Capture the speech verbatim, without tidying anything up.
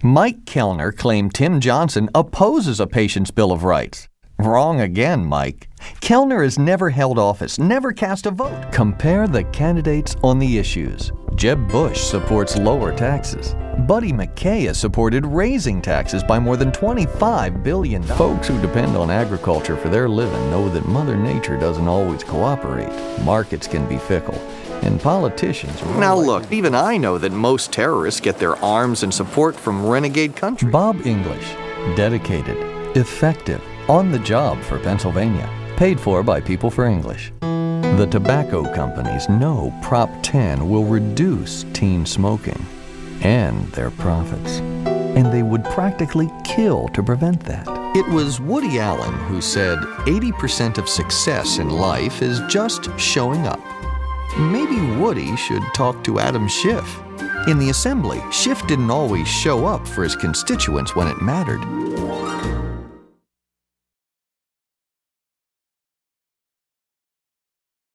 Mike Kellner claimed Tim Johnson opposes a patient's Bill of Rights. Wrong again, Mike. Kellner has never held office, never cast a vote. Compare the candidates on the issues. Jeb Bush supports lower taxes. Buddy MacKay has supported raising taxes by more than twenty-five billion dollars. Folks who depend on agriculture for their living know that Mother Nature doesn't always cooperate. Markets can be fickle. And politicians... Now look, even I know that most terrorists get their arms and support from renegade countries. Bob English, dedicated, effective, on the job for Pennsylvania, paid for by People for English. The tobacco companies know Prop ten will reduce teen smoking and their profits, and they would practically kill to prevent that. It was Woody Allen who said eighty percent of success in life is just showing up. Maybe Woody should talk to Adam Schiff. In the assembly, Schiff didn't always show up for his constituents when it mattered.